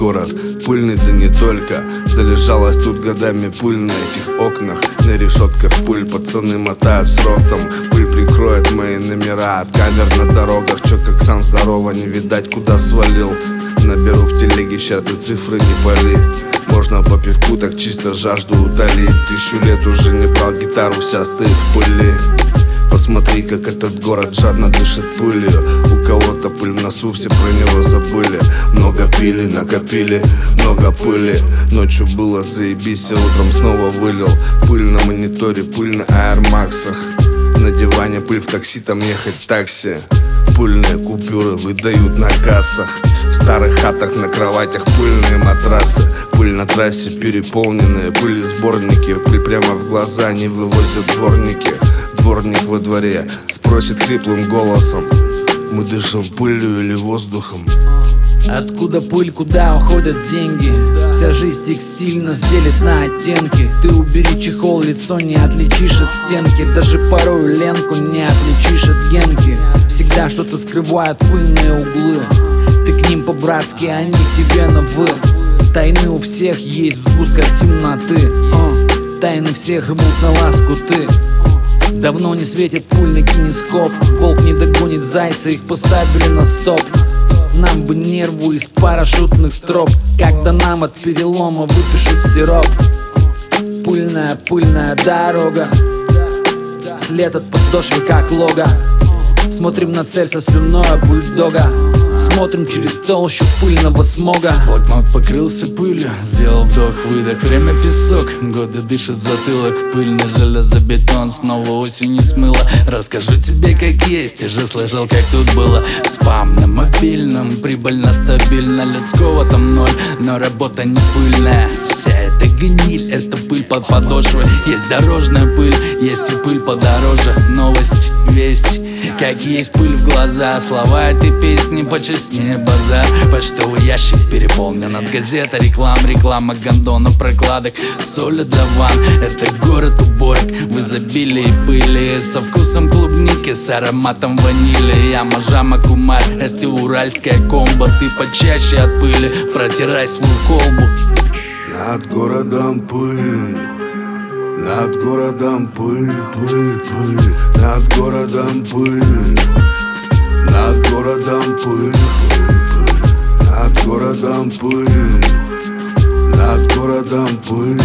город пыльный, да не только. Залежалась тут годами пыль на этих окнах, на решетках пыль. Пацаны мотают срок, там пыль прикроет мои номера от камер на дорогах. Чё, как сам здорово, не видать, куда свалил. Наберу в телеге, ща ты цифры не пали. Можно по пивку так чисто жажду утолить. 1000 лет уже не брал гитару, вся стоит в пыли. Посмотри, как этот город жадно дышит пылью. У кого-то пыль в носу, все про него забыли. Много пили, накопили, много пыли. Ночью было заебись, а утром снова вылил. Пыль на мониторе, пыль на аэрмаксах. На диване пыль, в такси там ехать в такси. Пыльные купюры выдают на кассах. В старых хатах на кроватях пыльные матрасы. Пыль на трассе переполненные, пыли сборники. Пыль прямо в глаза не вывозят дворники. Дворник во дворе спросит хриплым голосом: мы дышим пылью или воздухом? Откуда пыль, куда уходят деньги? Вся жизнь текстильно делит на оттенки. Ты убери чехол, лицо не отличишь от стенки. Даже порою ленку не отличишь от генки. Всегда что-то скрывают пыльные углы. Ты к ним по-братски, они к тебе на «вы». Тайны у всех есть в сгустках темноты. Тайны всех рвут на ласку ты. Давно не светит пульный кинескоп. Волк не догонит зайца, их поставили на стоп. Нам бы нерву из парашютных строп, когда нам от перелома выпишут сироп. Пыльная, пыльная дорога, след от подошвы как лого. Смотрим на цель со слюной бульдога. Смотрим через толщу пыльного смога. Блокнот покрылся пылью, сделал вдох-выдох. Время песок, годы дышат затылок. Пыльный железобетон снова осенью смыло. Расскажу тебе как есть, ты же слышал как тут было. Спам на мобильном, прибыльно, стабильно. Людского там ноль, но работа не пыльная. Вся эта гниль, это пыль под подошвой. Есть дорожная пыль, есть и пыль подороже. Новость, весть, как есть пыль в глаза. Слова этой песни почестнее базар. Почтовый ящик переполнен от газет, реклама гондонов, прокладок, соли для ванн. Это город уборок в изобилии пыли, со вкусом клубники, с ароматом ванили. Яма, жама, кумарь, это уральская комбо. Ты почаще от пыли протирай свою колбу. Над городом пыль, над городом пыль, пыль, пыль. Над городом пыль, над городом пыль, пыль, пыль. Над городом пыль, над городом пыль.